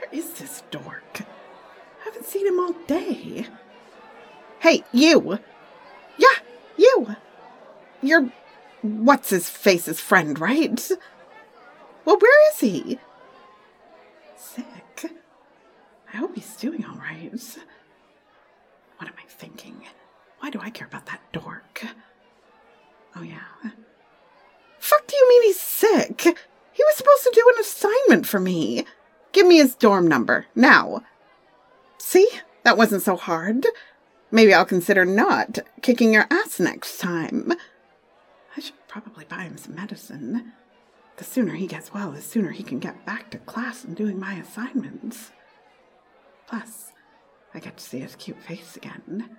is this dork? I haven't seen him all day. Hey, you! Yeah, you! You're what's-his-face's friend, right? Well, where is he? Sick. I hope he's doing all right. What am I thinking? Why do I care about that dork? Oh, yeah. Fuck do you mean he's sick? He was supposed to do an assignment for me. Give me his dorm number, now. See? That wasn't so hard. Maybe I'll consider not kicking your ass next time. I should probably buy him some medicine. The sooner he gets well, the sooner he can get back to class and doing my assignments. Plus, I get to see his cute face again.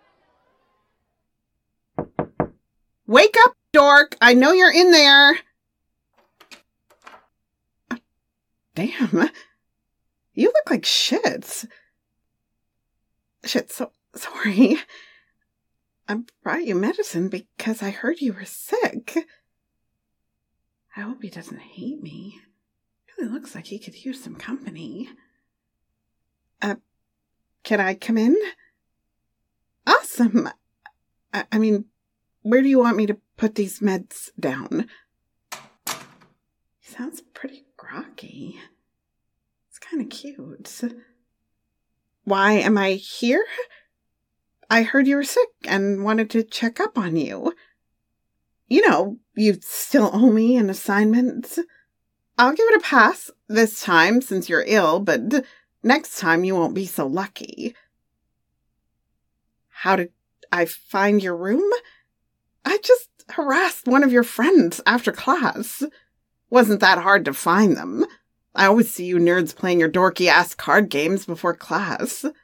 Wake up, dork! I know you're in there! Damn. You look like shit. Shit, sorry. I brought you medicine because I heard you were sick. I hope he doesn't hate me. It really looks like he could use some company. Can I come in? Awesome. I mean, where do you want me to put these meds down? He sounds pretty groggy. It's kind of cute. Why am I here? I heard you were sick and wanted to check up on you. You know, you still owe me an assignment. I'll give it a pass this time since you're ill, but next time you won't be so lucky. How did I find your room? I just harassed one of your friends after class. Wasn't that hard to find them. I always see you nerds playing your dorky-ass card games before class. God,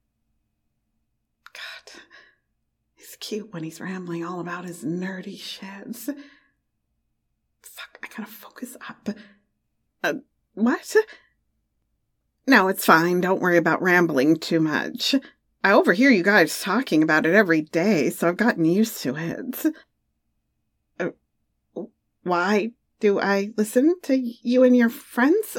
he's cute when he's rambling all about his nerdy shits. Fuck, I gotta focus up. What? No, it's fine. Don't worry about rambling too much. I overhear you guys talking about it every day, so I've gotten used to it. Why do I listen to you and your friends?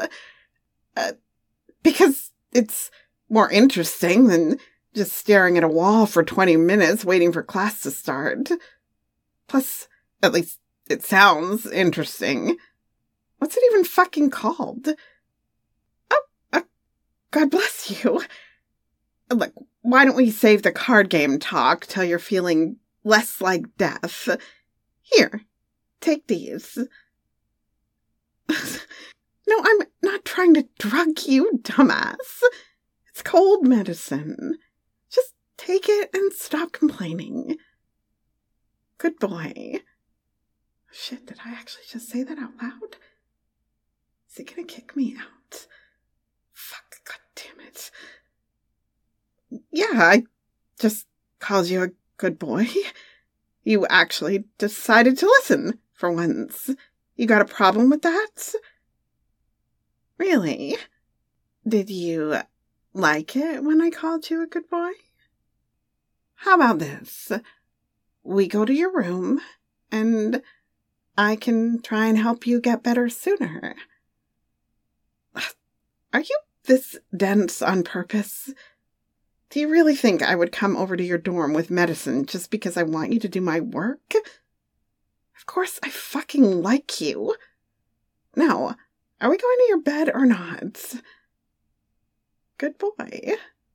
Because it's more interesting than just staring at a wall for 20 minutes waiting for class to start. Plus, at least it sounds interesting. What's it even fucking called? Oh, God bless you. Look, why don't we save the card game talk till you're feeling less like death? Here, take these. No, I'm not trying to drug you, dumbass. It's cold medicine. Just take it and stop complaining. Good boy. Shit, did I actually just say that out loud? Is he gonna kick me out? Fuck, god damn it. Yeah, I just called you a good boy. You actually decided to listen, for once. You got a problem with that? Really? Did you like it when I called you a good boy? How about this? We go to your room, and I can try and help you get better sooner. Are you this dense on purpose? Do you really think I would come over to your dorm with medicine just because I want you to do my work? Of course I fucking like you. Now, are we going to your bed or not? Good boy.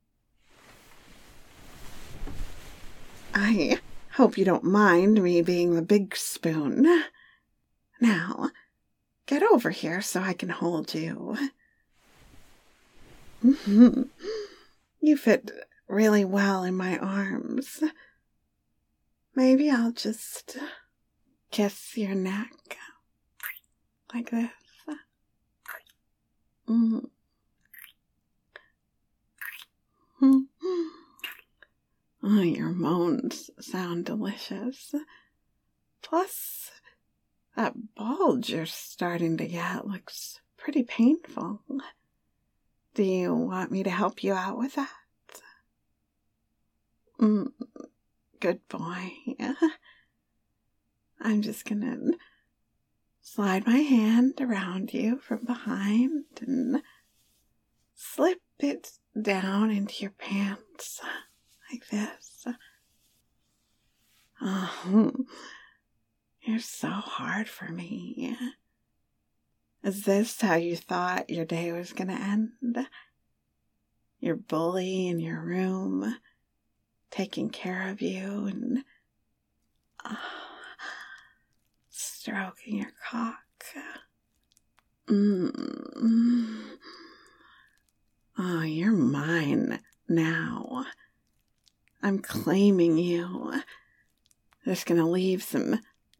I hope you don't mind me being the big spoon. Now, get over here so I can hold you. You fit really well in my arms. Maybe I'll just kiss your neck like this. Oh, your moans sound delicious. Plus, that bulge you're starting to get looks pretty painful. Do you want me to help you out with that? Good boy. I'm just gonna slide my hand around you from behind and slip it down into your pants like this. Oh, you're so hard for me. Is this how you thought your day was going to end? Your bully in your room, taking care of you and stroking your cock. Oh, you're mine now. I'm claiming you. Just gonna leave some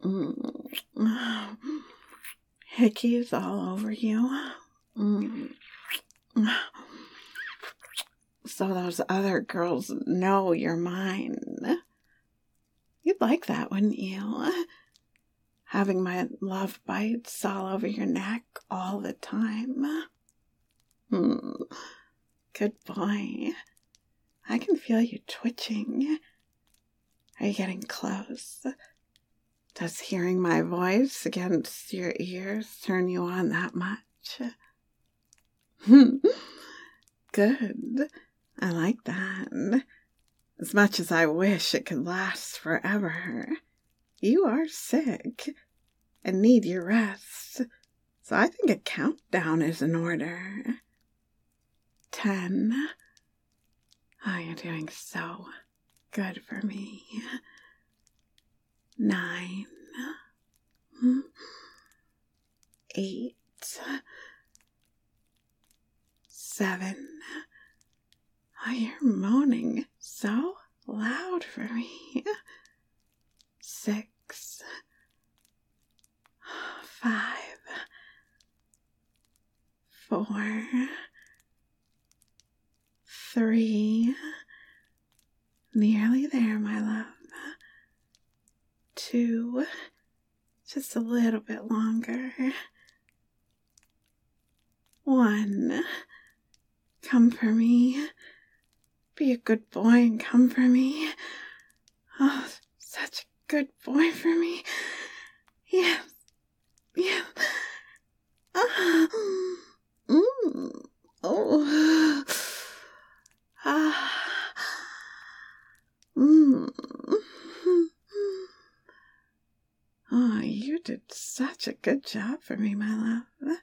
hickeys all over you. So those other girls know you're mine. You'd like that, wouldn't you? Having my love bites all over your neck all the time. Good boy. I can feel you twitching. Are you getting close? Does hearing my voice against your ears turn you on that much? Good. I like that. As much as I wish it could last forever. You are sick and need your rest, so I think a countdown is in order. 10. Oh, you're doing so good for me. 9. 8. 7. Oh, you're moaning so loud for me. 6. 5. 4. 3. Nearly there, my love. 2. Just a little bit longer. 1. Come for me. Be a good boy and come for me. Oh, such a good boy for me. Yes. Yes. Oh. Oh, you did such a good job for me, my love.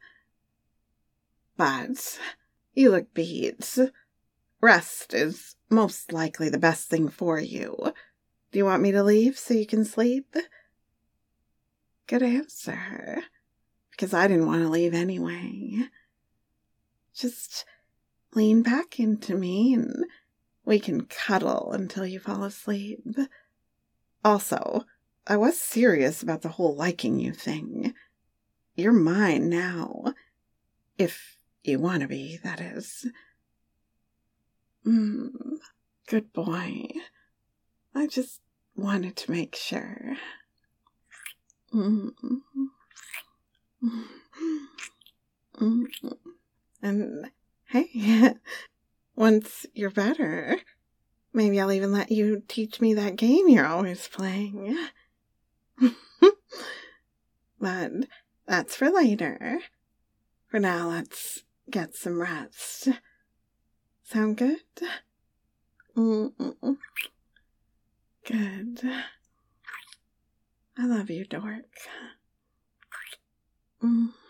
But you look beat. Rest is most likely the best thing for you. Do you want me to leave so you can sleep? Good answer. Because I didn't want to leave anyway. Just lean back into me and we can cuddle until you fall asleep. Also, I was serious about the whole liking you thing. You're mine now. If you want to be, that is. Good boy. I just wanted to make sure. And hey, once you're better, maybe I'll even let you teach me that game you're always playing. But that's for later. For now, let's get some rest. Sound good? Good. I love you, dork.